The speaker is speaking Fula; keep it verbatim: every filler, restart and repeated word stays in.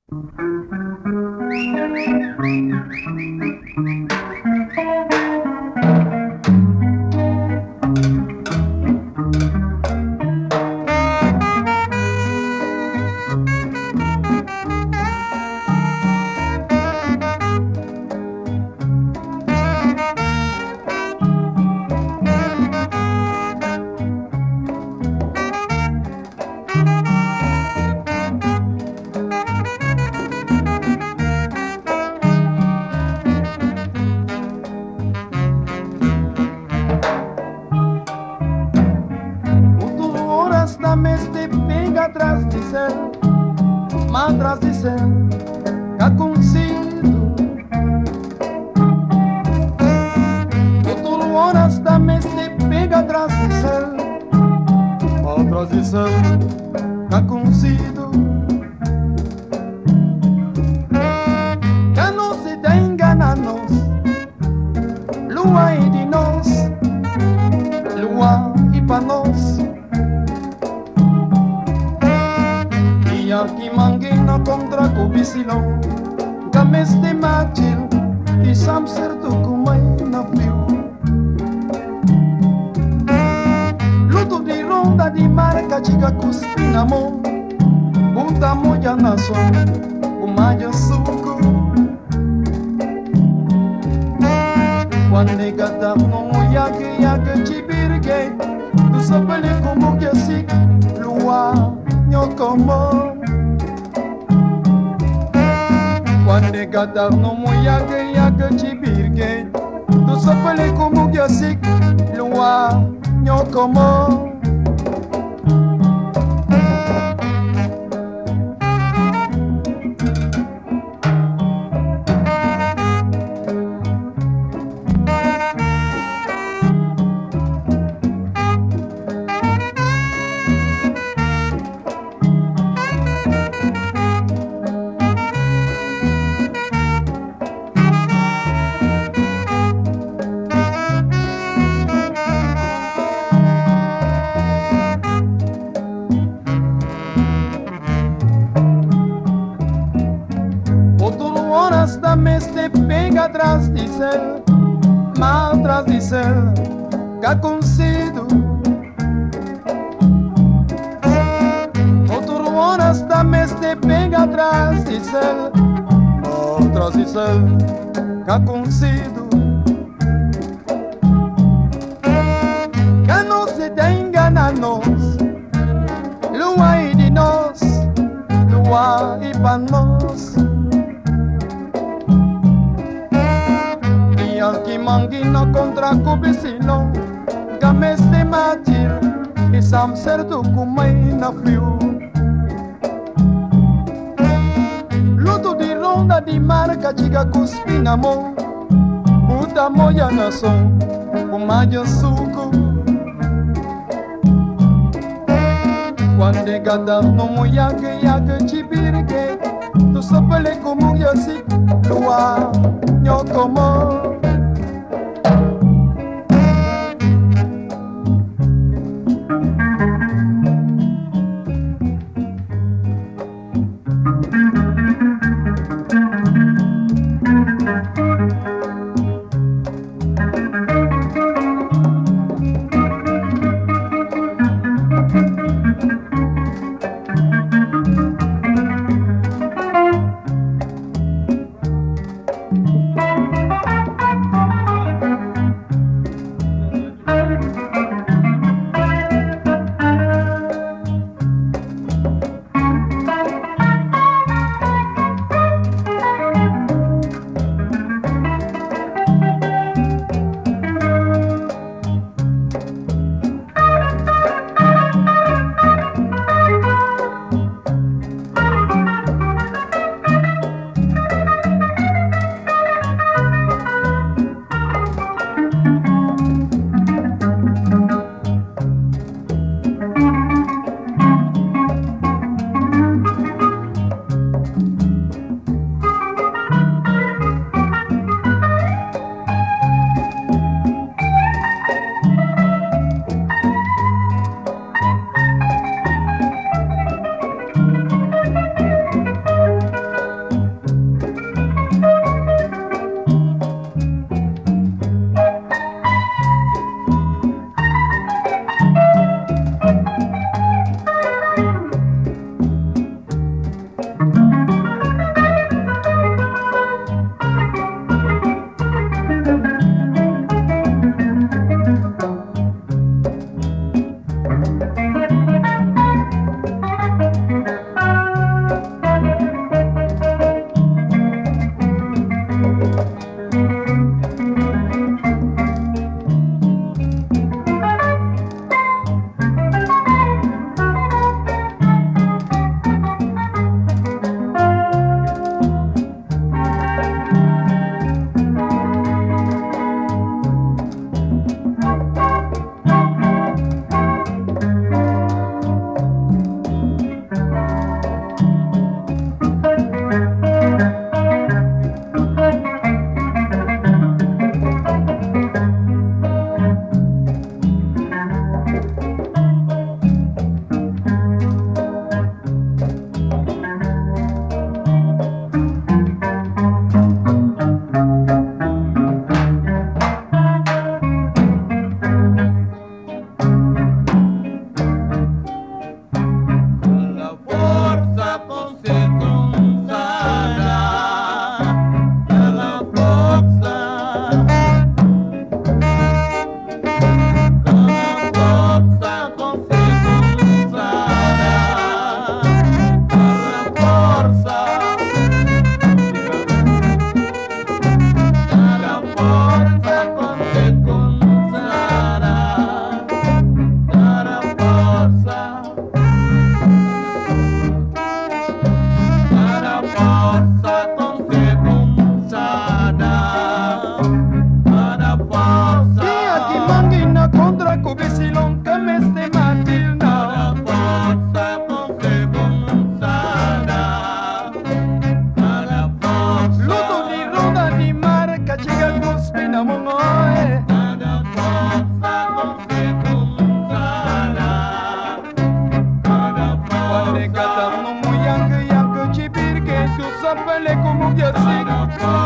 Atrás de ser, mas atrás de ser, cá consigo. Outro horas também te pega atrás de ser, atrás de ser, cá consigo. Já não se te engana nós, lua e de nós, lua e para nós. Que manguina contra cobicilão, cames de matil e sam certo como na fio. Luto de ronda de marca chica cuspi na mão, puta moja na som, o maio suco. Quando gata no yake yake chibirge, tu sapele como que assim, lua nyokomo. Quando gata no moyage yage chibirge, tu sapele como que assim, lua nyokomo. Te pega atrás de ser, mal atrás de ser, cá consigo. Outro horas também te pega atrás de ser, mal atrás de ser, cá consigo. Já não se te engana nós, lua e de nós, lua e para nós. Que manguina contra cobicilão, cames de matil e sam certo como na fio. Luto de ronda de marca chica cuspi na mão, puta moja na som, o maio suco. Quando gata no moyage yage chibirge, tu sapele como que assim, lua nyokomo. s'appelle les Koumou Gersi.